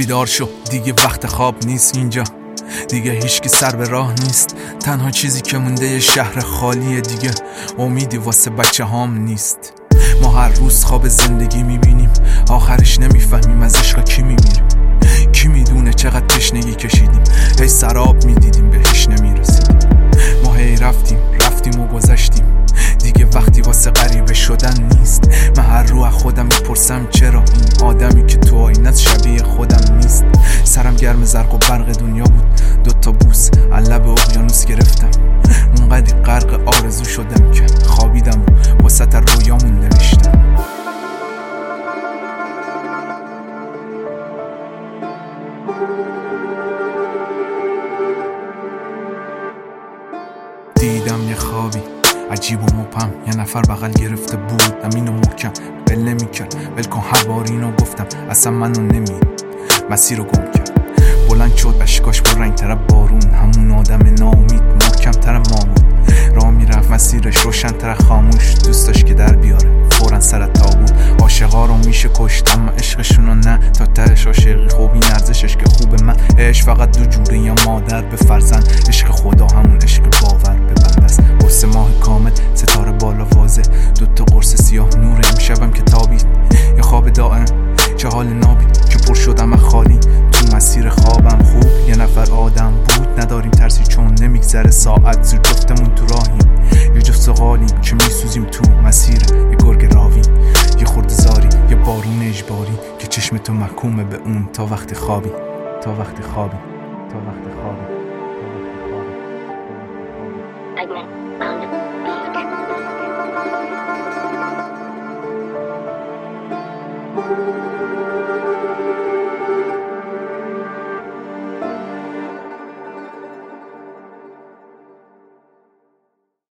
بیدار شو دیگه وقت خواب نیست اینجا، دیگه هیچ کی سر به راه نیست. تنها چیزی که مونده یه شهر خالیه، دیگه امیدی واسه بچه هام نیست. ما هر روز خواب زندگی میبینیم، آخرش نمیفهمیم از عشق کی میمیریم. کی میدونه چقدر تشنگی کشیدیم، هی سراب میدیدیم به هیچ نمیرسیدیم. ما هی رفتیم و گذشتیم، دیگه وقتی واسه غریبه شدن نیست. من هر رو از خودم میپرسم چرا این آدمی که تو آینت شبیه خودم نیست. سرم گرم زرق و برق دنیا بود، 2 بوس از لب اقیانوس گرفتم. اونقدر غرق آرزو شدم که خوابیدم و وسط رویامون نوشتم. دیدم یه خوابی عجیب و مبهم، یه نفر بغل گرفته بود امینو محکم بل نمی‌کرد. ولکن هر بار اینو گفتم اصلا منو نمید، مسیر رو گم کرد. بلند شد اشکاش با رنگ تر بارون، همون آدم ناامید محکم تر ما بود. راه میرفت مسیرش روشن تر خاموش، دوست داشت که در بیاره فوراً سر تابوت. عاشقا رو میشه کشت اما عشقشونو نه، تا تهش عاشقی خوب این ارزشش که خوب. من عشق فقط 2 جوره، یا مادر به فرزند. عشق خدا همون عشق باور به بنده است. قرص ماه کامل ستاره بالا واضح، 2 قرص سیاه نور امشبم که تابید. یه خواب دائم چه حال نابی که پر شدم خالی تو مسیر خوابم. خوب یه نفر آدم بود، نداریم ترسی چون نمیگذره ساعت زیر جفتمون تو راهیم. یه جفت قالیم که میسوزیم تو مسیر یه گرگ راوی، یه خورد زاری، یه بارون اجباری که چشم تو محکومه به اون تا وقتی خوابی، تا وقتی خوابی، تا وقتی خوابی. Segment.